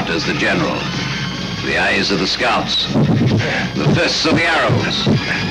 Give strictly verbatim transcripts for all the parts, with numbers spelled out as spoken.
heart is the general, the eyes are the scouts, the fists are the arrows,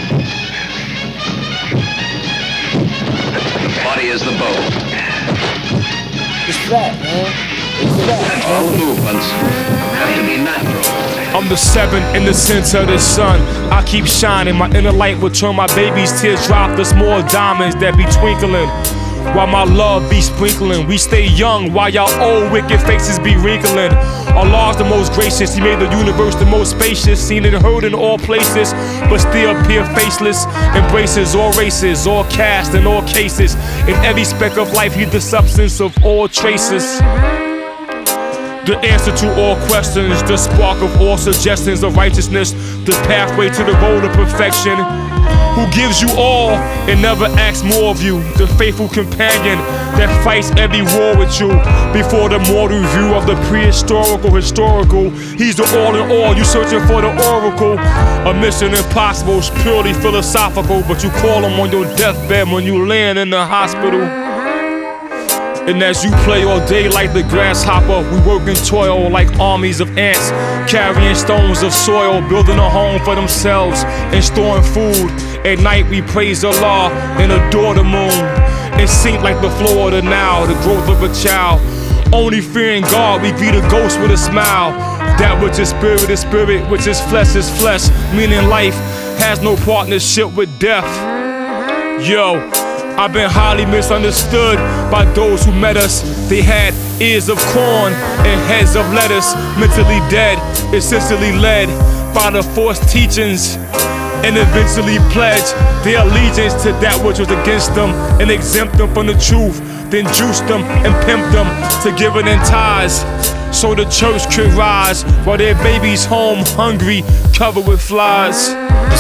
the body is the bow. It's flat, man. It's flat. All movements have to be natural. I'm the seven in the center of the sun. I keep shining, my inner light will turn my baby's tears drop to small diamonds that be twinkling, while my love be sprinkling. We stay young while y'all old wicked faces be wrinkling. Allah's the most gracious, He made the universe the most spacious, seen and heard in all places, but still appear faceless. Embraces all races, all caste and all cases. In every speck of life, He's the substance of all traces. The answer to all questions, the spark of all suggestions of righteousness, the pathway to the road of perfection. Who gives you all and never asks more of you, the faithful companion that fights every war with you. Before the mortal view of the prehistorical historical, He's the all in all, you searching for the oracle. A mission impossible, it's purely philosophical, but you call Him on your deathbed when you land in the hospital. And as you play all day like the grasshopper, we work and toil like armies of ants, carrying stones of soil, building a home for themselves and storing food. At night we praise Allah and adore the moon, and sink like the floor of the Nile, the growth of a child. Only fearing God, we greet a ghost with a smile. That which is spirit is spirit, which is flesh is flesh, meaning life has no partnership with death. Yo, I've been highly misunderstood by those who met us. They had ears of corn and heads of lettuce, mentally dead, essentially led by the forced teachings, and eventually pledged their allegiance to that which was against them and exempt them from the truth, then juiced them and pimped them to giving in tithes, so the church could rise while their babies home hungry, covered with flies.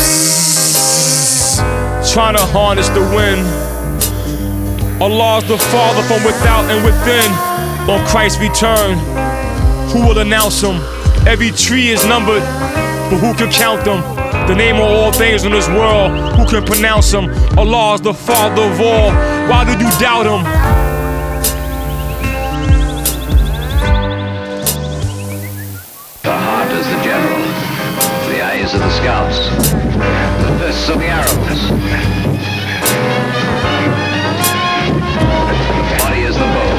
Trying to harness the wind. Allah's the Father from without and within. On Christ's return, who will announce Him? Every tree is numbered, but who can count them? The name of all things in this world, who can pronounce Him? Allah is the Father of all, why do you doubt Him? The heart is the general, the eyes are the scouts, the fists are the arrows, the body is the bow.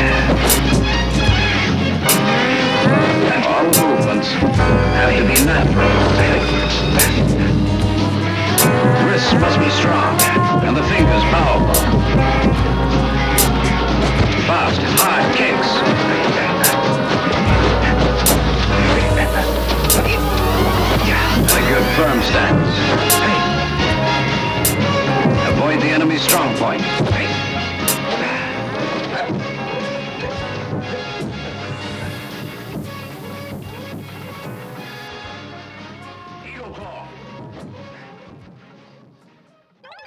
All movements have to be natural. Wrists must be strong, and the fingers powerful. Fast, hard kicks. A good firm stance.